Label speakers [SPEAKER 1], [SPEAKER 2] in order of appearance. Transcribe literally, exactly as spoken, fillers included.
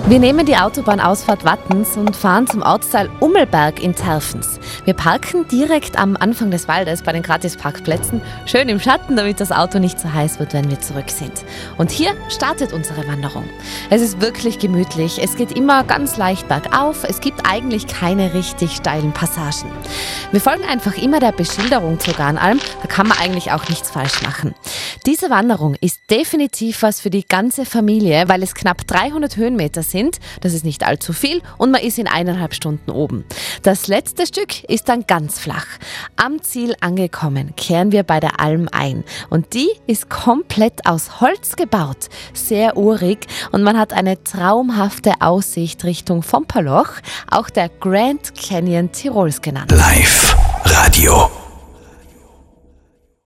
[SPEAKER 1] Wir nehmen die Autobahnausfahrt Wattens und fahren zum Ortsteil Ummelberg in Terfens. Wir parken direkt am Anfang des Waldes bei den Gratisparkplätzen, schön im Schatten, damit das Auto nicht so heiß wird, wenn wir zurück sind. Und hier startet unsere Wanderung. Es ist wirklich gemütlich, es geht immer ganz leicht bergauf, es gibt eigentlich keine richtig steilen Passagen. Wir folgen einfach immer der Beschilderung zur Garnalm, da kann man eigentlich auch nichts falsch machen. Diese Wanderung ist definitiv was für die ganze Familie, weil es knapp dreihundert Höhenmeter sind, das ist nicht allzu viel und man ist in eineinhalb Stunden oben. Das letzte Stück ist dann ganz flach. Am Ziel angekommen kehren wir bei der Alm ein und die ist komplett aus Holz gebaut, sehr urig und man hat eine traumhafte Aussicht Richtung Fompaloch, auch der Grand Canyon Tirols genannt.
[SPEAKER 2] Live Radio.